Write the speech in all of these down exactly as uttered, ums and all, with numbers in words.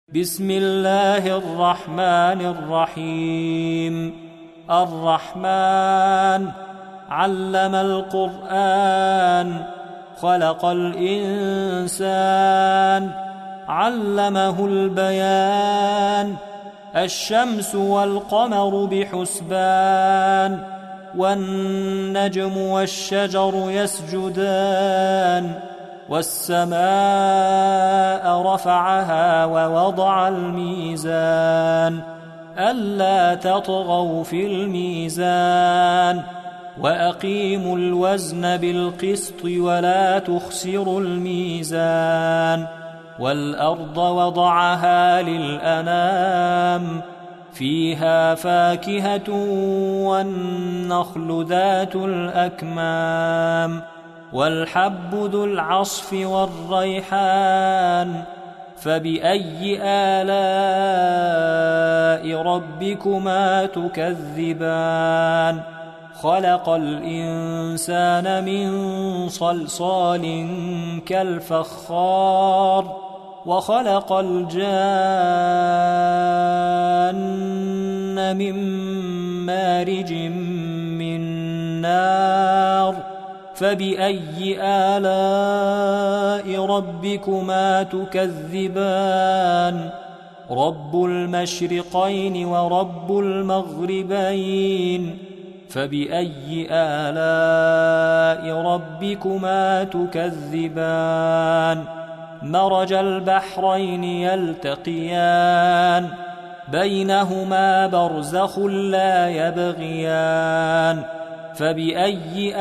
بسم الله الرحمن الرحيم. الرحمن علم القرآن، خلق الإنسان، علمه البيان. الشمس والقمر بحسبان، والنجم والشجر يسجدان. والسماء رفعها ووضع الميزان، ألا تطغوا في الميزان، وأقيموا الوزن بالقسط ولا تخسروا الميزان. والأرض وضعها للأنام، فيها فاكهة والنخل ذات الأكمام، والحب ذو العصف والريحان. فبأي آلاء ربكما تكذبان؟ خلق الإنسان من صلصال كالفخار، وخلق الجان من مارج من نار. فبأي آلاء ربكما تكذبان؟ رب المشرقين ورب المغربين. فبأي آلاء ربكما تكذبان؟ مرج البحرين يلتقيان، بينهما برزخ لا يبغيان. فبأي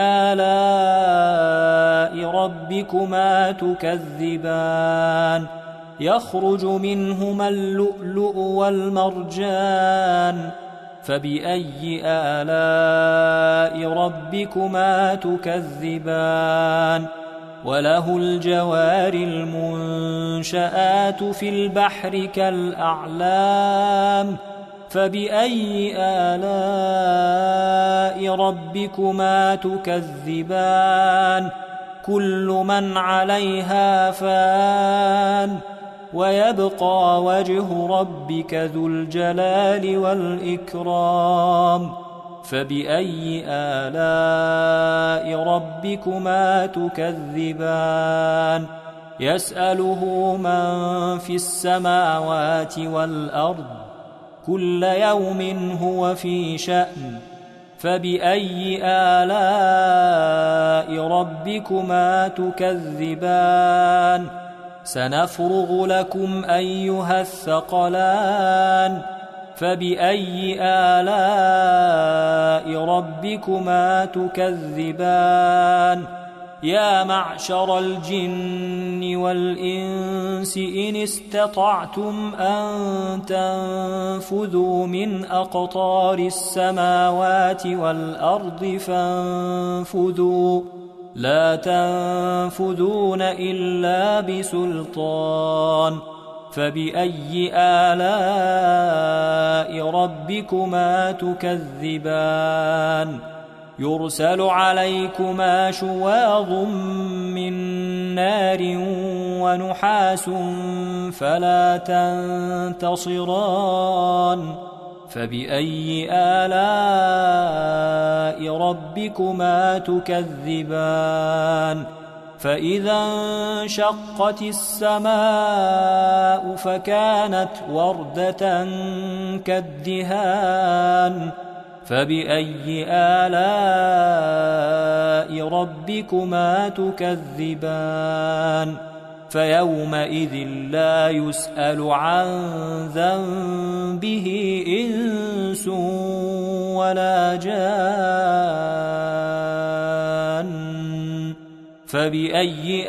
آلاء ربكما تكذبان؟ يخرج منهما اللؤلؤ والمرجان. فبأي آلاء ربكما تكذبان؟ وله الجوار المنشآت في البحر كالأعلام. فبأي آلاء ربكما تكذبان؟ كل من عليها فان، ويبقى وجه ربك ذو الجلال والإكرام. فبأي آلاء ربكما تكذبان؟ يسأله من في السماوات والأرض، كل يوم هو في شأن. فبأي آلاء ربكما تكذبان؟ سنفرغ لكم أيها الثقلان. فبأي آلاء ربكما تكذبان؟ يا معشر الجن والإنس إن استطعتم أن تنفذوا من أقطار السماوات والأرض فانفذوا، لا تنفذون إلا بسلطان. فبأي آلاء ربكما تكذبان؟ يرسل عليكما شواظ من نار ونحاس فلا تنتصران. فبأي آلاء ربكما تكذبان؟ فإذا انشقت السماء فكانت وردة كالدهان. فبأي آلاء ربكما تكذبان؟ فيومئذ لا يسأل عن ذنبه إنس ولا جان. فبأي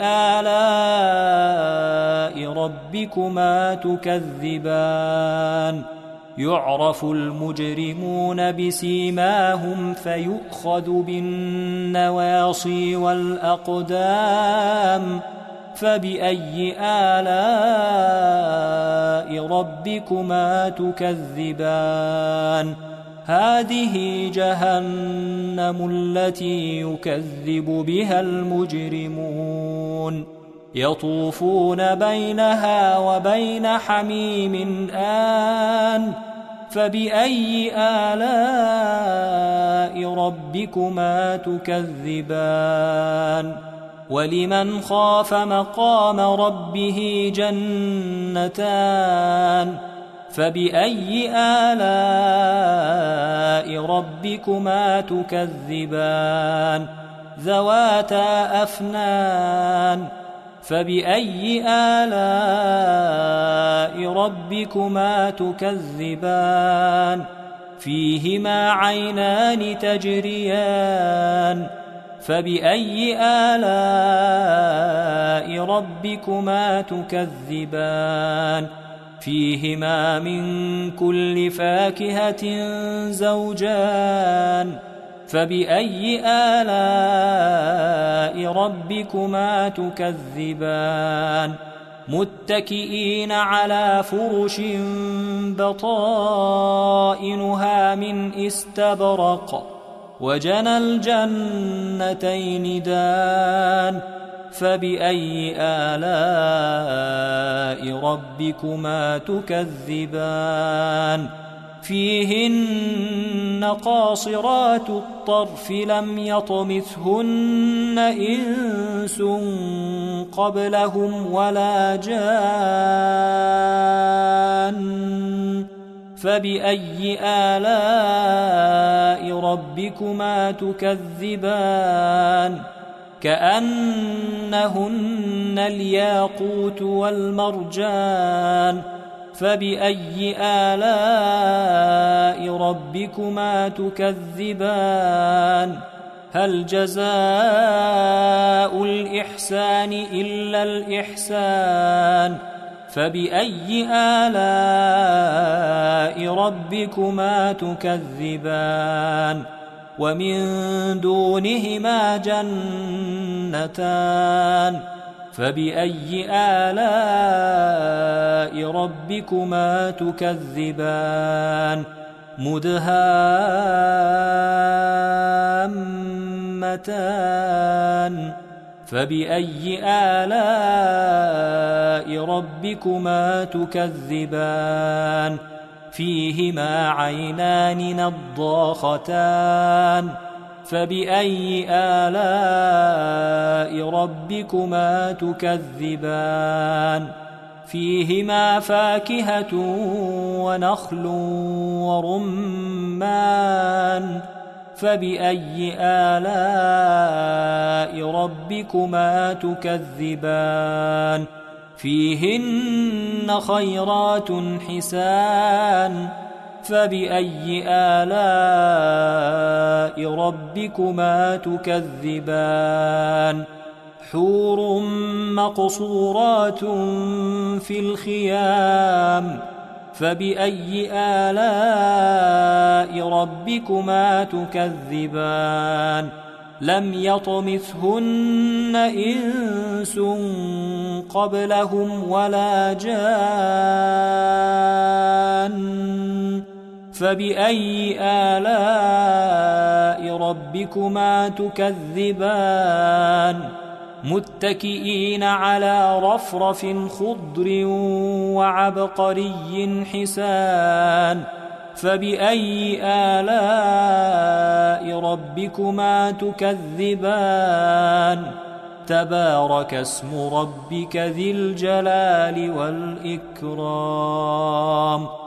آلاء ربكما تكذبان؟ يعرف المجرمون بسيماهم فيؤخذ بالنواصي والأقدام. فبأي آلاء ربكما تكذبان؟ هذه جهنم التي يكذب بها المجرمون. يطوفون بينها وبين حميم آن فبأي آلاء ربكما تكذبان ولمن خاف مقام ربه جنتان فبأي آلاء ربكما تكذبان ذواتا أفنان فبأي آلاء ربكما تكذبان فيهما عينان تجريان فبأي آلاء ربكما تكذبان فيهما من كل فاكهة زوجان فبأي آلاء ربكما تكذبان متكئين على فرش بطائنها من استبرق وجنى الجنتين دان فبأي آلاء ربكما تكذبان فيهن قاصرات الطرف لم يطمثهن إنس قبلهم ولا جان فبأي آلاء ربكما تكذبان كأنهن الياقوت والمرجان فبأي آلاء ربكما تكذبان هل جزاء الإحسان إلا الإحسان فبأي آلاء ربكما تكذبان ومن دونهما جنتان فبأي آلاء ربكما تكذبان مدهامتان فبأي آلاء ربكما تكذبان فيهما عينان نضاختان فبأي آلاء ربكما تكذبان فيهما فاكهة ونخل ورمان فبأي آلاء ربكما تكذبان فيهن خيرات حسان فبأي آلاء ربكما تكذبان حور مقصورات في الخيام فبأي آلاء ربكما تكذبان لم يطمثهن إنس قبلهم ولا جان فبأي آلاء ربكما تكذبان متكئين على رفرف خضر وعبقري حسان فبأي آلاء ربكما تكذبان تبارك اسم ربك ذي الجلال والإكرام